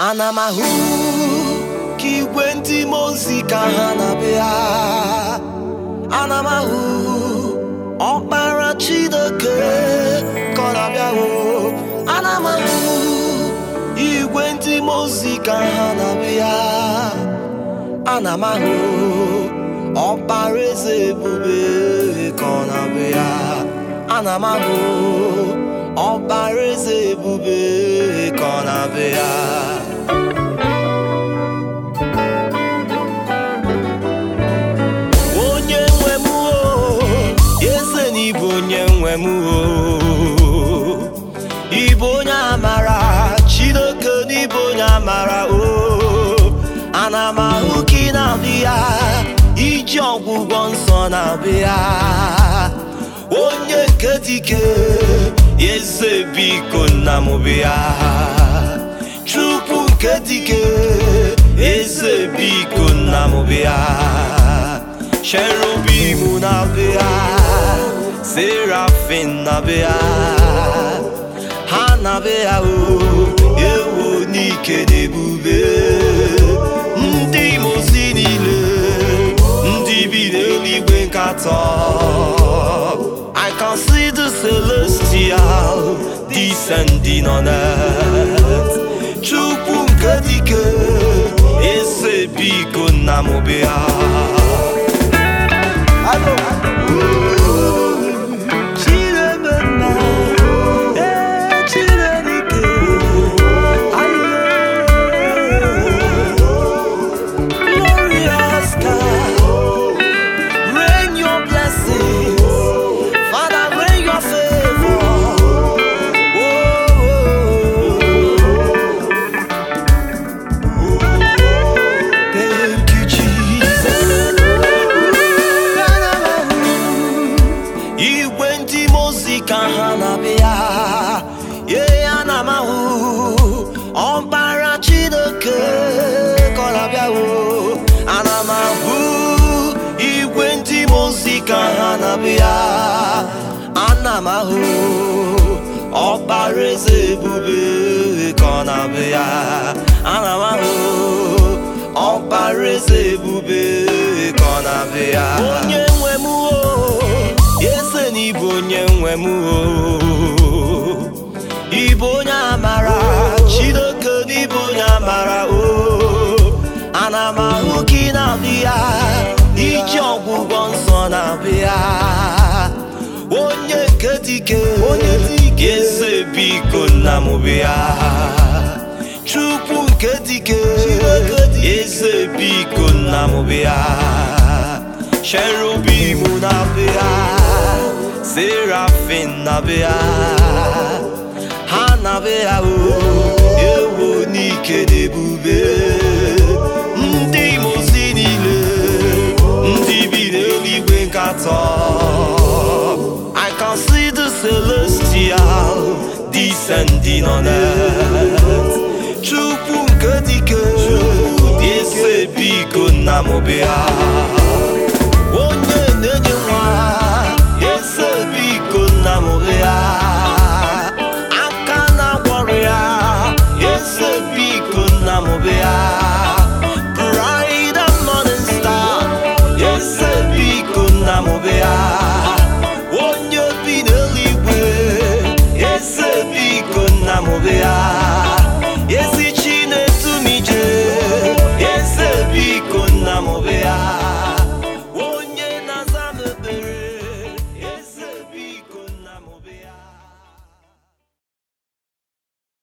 Ana m ahụ ka igwe ndị mmụọ ozi ka ha na-abịa. Ana m ahụ ọkpara Chineke ka ọ na-abịa. Ana m ahụ igwe ndị mmụọ ozi ka ha na-abịa. Ana m ahụ ọkpara eze ebube ka ọ na-abịa. Ana m ahụ ọkpara eze ebube ka ọ na-abịa. Onye nwe m eze n'ịbụ onye nwe m ịbụ onye amara, Chineke n'ịbụ onye amara. Ana m ahụ ka ị na-abịa, iji ọgwụgwọ nsọ na-abịa. Onye nke dike eze biko nna m bịa. Chukwu nke dike eze biko nna m bịa. Cherubim na-abịa, Serafim na-abịa. Ha na-abịa ewu n'ike na ebube. Ndị mmụọ ozi niile, ndị bi n'eluigwe nke atọ. I can see the celestial descending on earth. Chukwu nke dike eze biko nna m bịa. Ka ha na-abịa, ana m ahụ ọkpara Chineke ka ọ na-abịa. Ana m ahụ igwe ndị mmụọ ozi ka ha na-abịa. Ana m ahụ ọkpara eze ebube ka ọ na-abịa. Ana m ahụ ọkpara eze ebube ka ọ na-abịa. Onye nwe m eze n'ịbụ onye nwe m ịbụ onye amara, Chineke n'ịbụ onye amara. Ana m ahụ ka ị na-abịa, iji ọgwụgwọ nsọ na-abịa. Onye nke dike eze biko nna m bịa. Chukwu nke dike eze biko nna m bịa. Cherubim na-abịa, Serafim na-abịa. Ha na-abịa ewu n'ike na ebube. Ndị mmụọ ozi niile, ndị bi n'eluigwe nke atọ. I can see the celestial descending on earth. Chukwu nke dike eze biko nna m bịa. Onye na-enye nwa eze biko nna m bịa. Aka na-agwọrọ ya eze biko nna m bịa. Bright and morning star eze biko nna m bịa. Onye bi n'eluigwe eze biko nna m bịa.